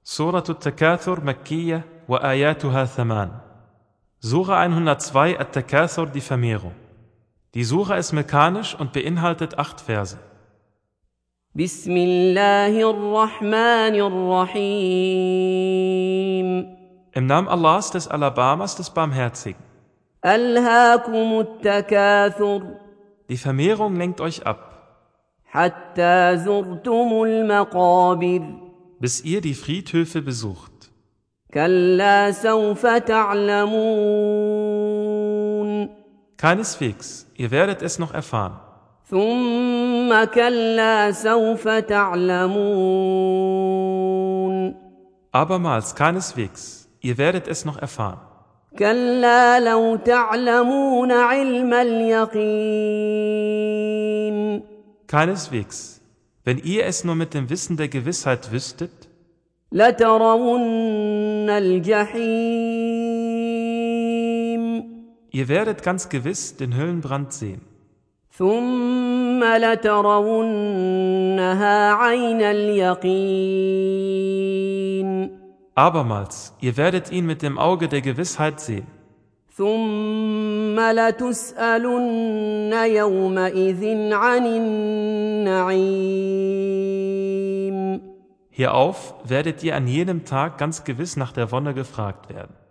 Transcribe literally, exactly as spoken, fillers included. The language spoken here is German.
Surah At-Takathur Makkiyya wa ayatuha thaman. Sura hundertzwei At-Takathur, die Vermehrung. Die Sura ist mekanisch und beinhaltet acht Verse. Bismillahirrahmanirrahim. Im Namen Allahs, des Alabamas, des Barmherzigen. Alhaakumut Takathur. Die Vermehrung lenkt euch ab, Hatta zurtumul Maqabir. bis ihr die Friedhöfe besucht. Kalla sawfa ta'lamun. Keineswegs, ihr werdet es noch erfahren. Thumma kalla sawfa ta'lamun. Abermals, keineswegs, ihr werdet es noch erfahren. كلا لو تعلمون علم اليقين. Keineswegs, wenn ihr es nur mit dem Wissen der Gewissheit wüsstet, لترون الجحيم. ihr werdet ganz gewiss den Höllenbrand sehen. ثم لترونها عين اليقين. Abermals, ihr werdet ihn mit dem Auge der Gewissheit sehen. ثم لتسألن يومئذ عن النعيم. Hierauf werdet ihr an jenem Tag ganz gewiss nach der Wonne gefragt werden.